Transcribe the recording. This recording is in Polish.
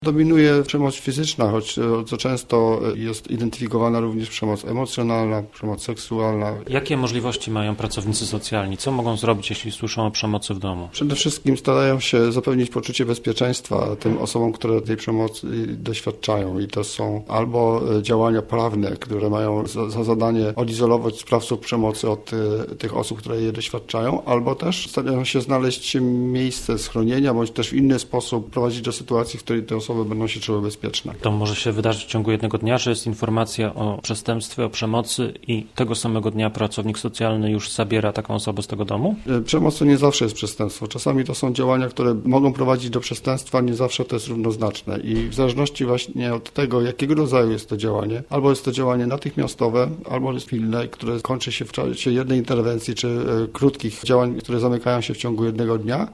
Dominuje przemoc fizyczna, choć co często jest identyfikowana również przemoc emocjonalna, przemoc seksualna. Jakie możliwości mają pracownicy socjalni? Co mogą zrobić, jeśli słyszą o przemocy w domu? Przede wszystkim starają się zapewnić poczucie bezpieczeństwa tym osobom, które tej przemocy doświadczają. I to są albo działania prawne, które mają za zadanie odizolować sprawców przemocy od tych osób, które je doświadczają, albo też starają się znaleźć miejsce schronienia, bądź też w inny sposób prowadzić do sytuacji, w której te osoby będą się czuły bezpieczne. To może się wydarzyć w ciągu jednego dnia, że jest informacja o przestępstwie, o przemocy i tego samego dnia pracownik socjalny już zabiera taką osobę z tego domu? Przemoc to nie zawsze jest przestępstwo. Czasami to są działania, które mogą prowadzić do przestępstwa, nie zawsze to jest równoznaczne. I w zależności właśnie od tego, jakiego rodzaju jest to działanie, albo jest to działanie natychmiastowe, albo jest pilne, które kończy się w czasie jednej interwencji, czy krótkich działań, które zamykają się w ciągu jednego dnia,